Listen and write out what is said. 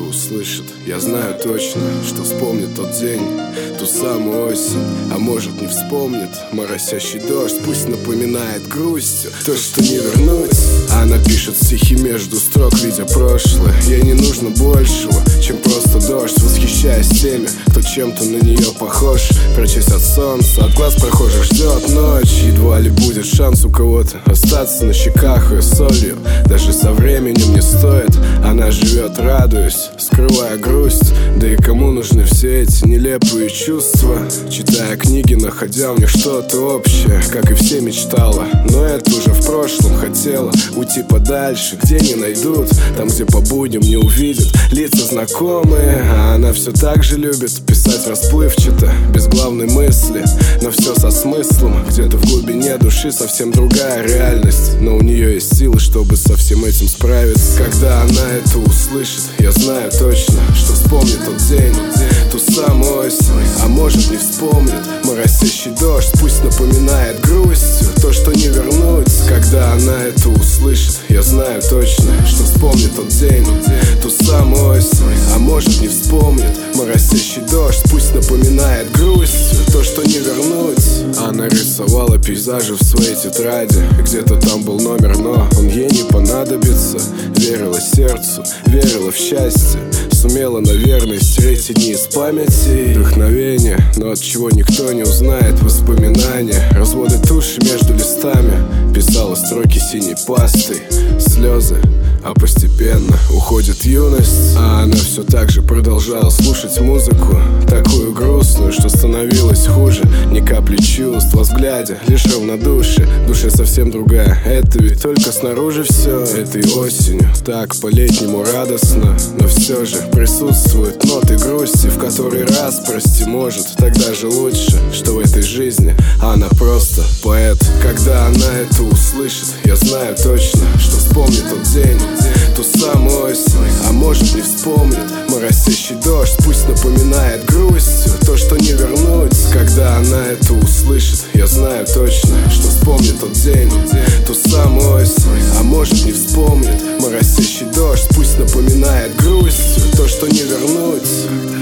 услышит. Я знаю точно, что вспомнит тот день, ту самую осень. А может не вспомнит моросящий дождь. Пусть напоминает грустью то, что не вернуть. Она пишет стихи между строк, видя прошлое. Ей не нужно большего, чем просто дождь. Восхищаясь теми, кто чем-то на нее похож. Прячась от солнца, от глаз прохожих ждет ночь. Едва ли будет шанс у кого-то остаться на щеках ее солью. Даже со временем не стоит. Она живет, радуясь, скрывая грусть. Да и кому нужны все эти нелепые чувства? Читая книги, находя в них что-то общее. Как и все мечтала, но это уже в прошлом. Хотела уйти подальше, где не найдут. Там, где по будням не увидят лица знакомые. А она все так же любит писать расплывчато, без главной мысли, но все со смыслом. Где-то в глубине души совсем другая реальность, но у нее есть силы, чтобы со всем этим справиться. Когда она это услышит, я знаю точно, что вспомнит тот день, ту самую осень. А может не вспомнит моросящий дождь. Пусть напоминает грустью то, что не вернуть. Когда она это услышит, я знаю точно, что вспомнит тот день, ту самую осень. А может не вспомнит моросящий дождь. Пусть напоминает грустью то, что не вернуть. Она рисовала пейзажи в своей тетради. Где-то там был номер, но он ей не понадобится. Верила сердцу, верила в счастье. Сумела, наверное, стереть дни из памяти. Вдохновение, но от чего никто не узнает. Воспоминания, разводы туши между листами. Писала строки синей пастой. Слезы, а постепенно уходит юность. А она все так же продолжала слушать музыку, такую грустную, что становилось хуже. Ни капли чувств во взгляде, лишь равнодушие. В душе совсем другая, это ведь только снаружи все. Этой осенью так по-летнему радостно, но все же присутствуют ноты грусти. В который раз, прости, может, тогда же лучше, что в этой жизни она просто поэт. Когда она это услышит, я знаю точно, что вспомнит тот день, ту самую осень. А может не вспомнит моросящий дождь. Пусть напоминает грустью то, что не вернуть. Когда она это услышит, я знаю точно, что вспомнит тот день, ту самую осень. А может не вспомнит моросящий дождь. Пусть напоминает грустью то, что не вернуть.